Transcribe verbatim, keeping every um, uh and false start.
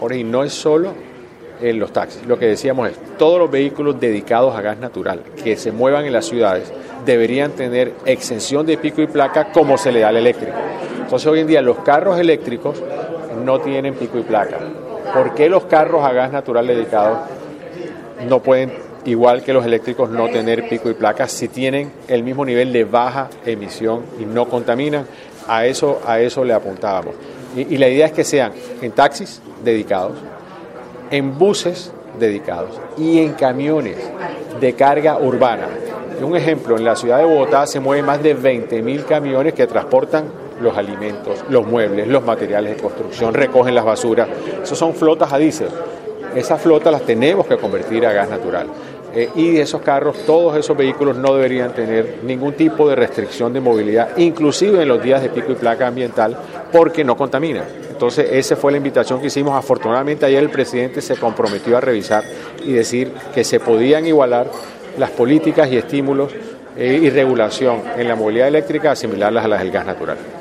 Y no es solo en los taxis, lo que decíamos es, todos los vehículos dedicados a gas natural que se muevan en las ciudades deberían tener exención de pico y placa como se le da al eléctrico. Entonces hoy en día los carros eléctricos no tienen pico y placa. ¿Por qué los carros a gas natural dedicados no pueden, igual que los eléctricos, no tener pico y placa si tienen el mismo nivel de baja emisión y no contaminan? A eso, a eso le apuntábamos. Y, y la idea es que sean en taxis dedicados, en buses dedicados y en camiones de carga urbana. Un ejemplo, en la ciudad de Bogotá se mueven más de veinte mil camiones que transportan los alimentos, los muebles, los materiales de construcción, recogen las basuras. Esos son flotas a diésel. Esas flotas las tenemos que convertir a gas natural. Eh, y esos carros, todos esos vehículos no deberían tener ningún tipo de restricción de movilidad, inclusive en los días de pico y placa ambiental, porque no contaminan. Entonces, esa fue la invitación que hicimos. Afortunadamente, ayer el presidente se comprometió a revisar y decir que se podían igualar las políticas y estímulos eh, y regulación en la movilidad eléctrica, asimilarlas a las del gas natural.